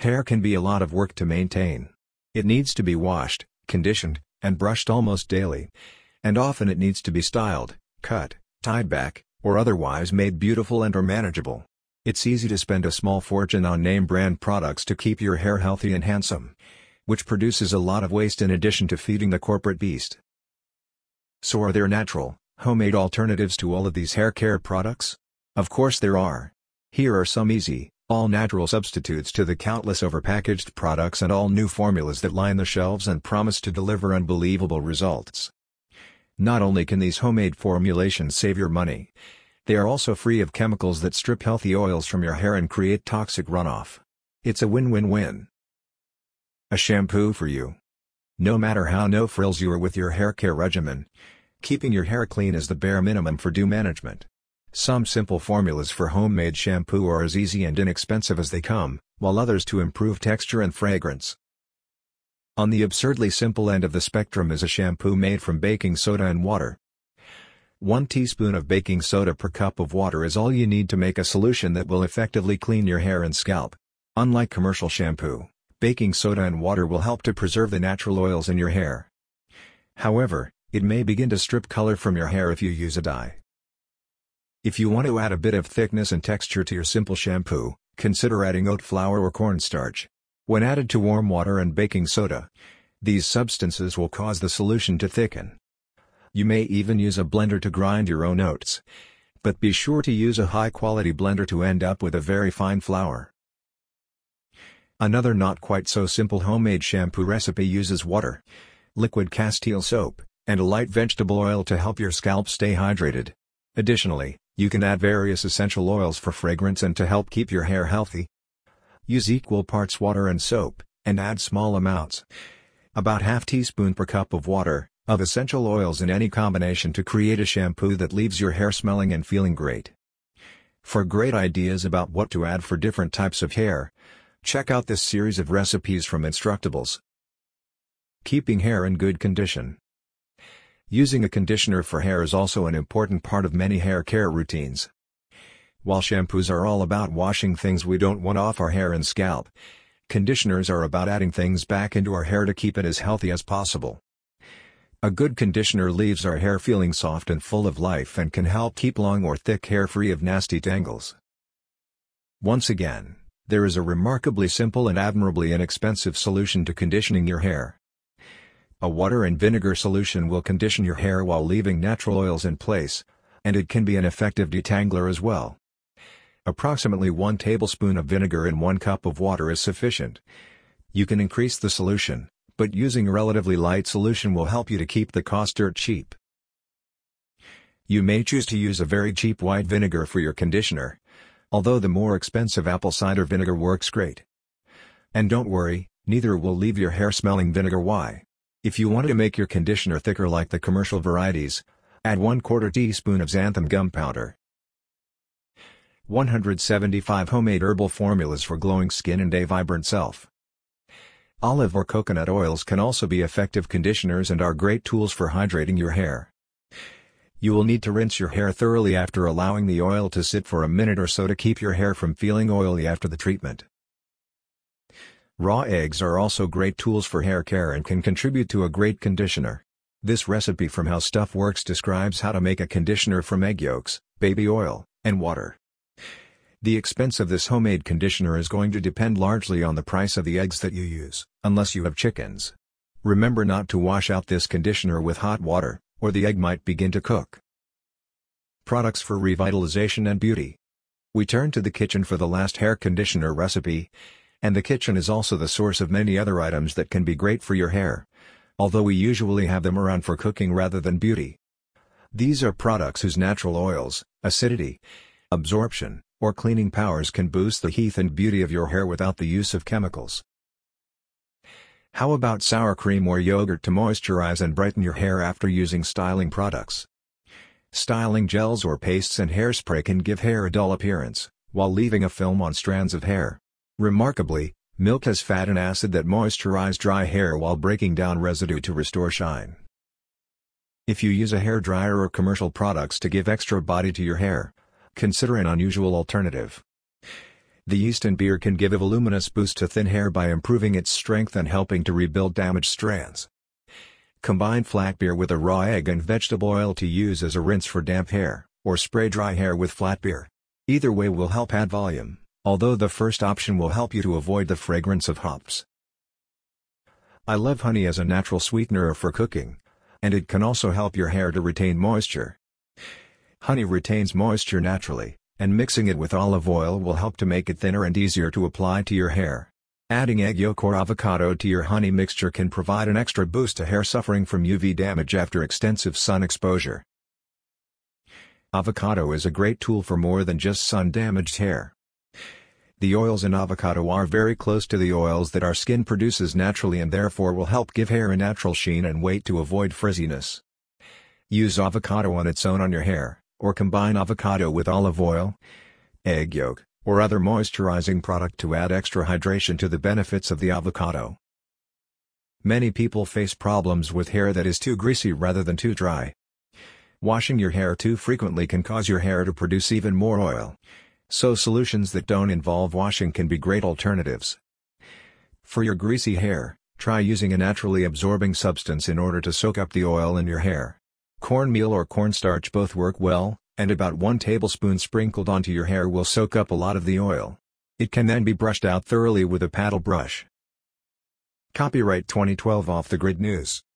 Hair can be a lot of work to maintain. It needs to be washed, conditioned, and brushed almost daily. And often it needs to be styled, cut, tied back, or otherwise made beautiful and or manageable. It's easy to spend a small fortune on name brand products to keep your hair healthy and handsome, which produces a lot of waste in addition to feeding the corporate beast. So are there natural, homemade alternatives to all of these hair care products? Of course there are. Here are some easy, all-natural substitutes to the countless overpackaged products and all new formulas that line the shelves and promise to deliver unbelievable results. Not only can these homemade formulations save your money, they are also free of chemicals that strip healthy oils from your hair and create toxic runoff. It's a win-win-win. A shampoo for you. No matter how no frills you are with your hair care regimen, keeping your hair clean is the bare minimum for dew management. Some simple formulas for homemade shampoo are as easy and inexpensive as they come, while others to improve texture and fragrance. On the absurdly simple end of the spectrum is a shampoo made from baking soda and water. 1 teaspoon of baking soda per cup of water is all you need to make a solution that will effectively clean your hair and scalp. Unlike commercial shampoo, baking soda and water will help to preserve the natural oils in your hair. However, it may begin to strip color from your hair if you use a dye. If you want to add a bit of thickness and texture to your simple shampoo, consider adding oat flour or cornstarch. When added to warm water and baking soda, these substances will cause the solution to thicken. You may even use a blender to grind your own oats, but be sure to use a high-quality blender to end up with a very fine flour. Another not quite so simple homemade shampoo recipe uses water, liquid castile soap, and a light vegetable oil to help your scalp stay hydrated. Additionally, you can add various essential oils for fragrance and to help keep your hair healthy. Use equal parts water and soap, and add small amounts, about half teaspoon per cup of water, of essential oils in any combination to create a shampoo that leaves your hair smelling and feeling great. For great ideas about what to add for different types of hair, check out this series of recipes from Instructables. Keeping hair in good condition. Using a conditioner for hair is also an important part of many hair care routines. While shampoos are all about washing things we don't want off our hair and scalp, conditioners are about adding things back into our hair to keep it as healthy as possible. A good conditioner leaves our hair feeling soft and full of life and can help keep long or thick hair free of nasty tangles. Once again, there is a remarkably simple and admirably inexpensive solution to conditioning your hair. A water and vinegar solution will condition your hair while leaving natural oils in place, and it can be an effective detangler as well. Approximately 1 tablespoon of vinegar in 1 cup of water is sufficient. You can increase the solution, but using a relatively light solution will help you to keep the cost dirt cheap. You may choose to use a very cheap white vinegar for your conditioner, although the more expensive apple cider vinegar works great. And don't worry, neither will leave your hair smelling vinegar. Why? If you want to make your conditioner thicker like the commercial varieties, add 1/4 teaspoon of xanthan gum powder. 175 homemade herbal formulas for glowing skin and a vibrant self. Olive or coconut oils can also be effective conditioners and are great tools for hydrating your hair. You will need to rinse your hair thoroughly after allowing the oil to sit for a minute or so to keep your hair from feeling oily after the treatment. Raw eggs are also great tools for hair care and can contribute to a great conditioner. This recipe from How Stuff Works describes how to make a conditioner from egg yolks, baby oil, and water. The expense of this homemade conditioner is going to depend largely on the price of the eggs that you use, unless you have chickens. Remember not to wash out this conditioner with hot water, or the egg might begin to cook. Products for revitalization and beauty. We turn to the kitchen for the last hair conditioner recipe, and the kitchen is also the source of many other items that can be great for your hair, although we usually have them around for cooking rather than beauty. These are products whose natural oils, acidity, absorption, or cleaning powers can boost the health and beauty of your hair without the use of chemicals. How about sour cream or yogurt to moisturize and brighten your hair after using styling products? Styling gels or pastes and hairspray can give hair a dull appearance, while leaving a film on strands of hair. Remarkably, milk has fat and acid that moisturize dry hair while breaking down residue to restore shine. If you use a hairdryer or commercial products to give extra body to your hair, consider an unusual alternative. The yeast in beer can give a voluminous boost to thin hair by improving its strength and helping to rebuild damaged strands. Combine flat beer with a raw egg and vegetable oil to use as a rinse for damp hair, or spray dry hair with flat beer. Either way will help add volume, although the first option will help you to avoid the fragrance of hops. I love honey as a natural sweetener for cooking, and it can also help your hair to retain moisture. Honey retains moisture naturally, and mixing it with olive oil will help to make it thinner and easier to apply to your hair. Adding egg yolk or avocado to your honey mixture can provide an extra boost to hair suffering from UV damage after extensive sun exposure. Avocado is a great tool for more than just sun-damaged hair. The oils in avocado are very close to the oils that our skin produces naturally and therefore will help give hair a natural sheen and weight to avoid frizziness. Use avocado on its own on your hair, or combine avocado with olive oil, egg yolk, or other moisturizing product to add extra hydration to the benefits of the avocado. Many people face problems with hair that is too greasy rather than too dry. Washing your hair too frequently can cause your hair to produce even more oil, so solutions that don't involve washing can be great alternatives. For your greasy hair, try using a naturally absorbing substance in order to soak up the oil in your hair. Cornmeal or cornstarch both work well, and about 1 tablespoon sprinkled onto your hair will soak up a lot of the oil. It can then be brushed out thoroughly with a paddle brush. Copyright 2012 Off the Grid News.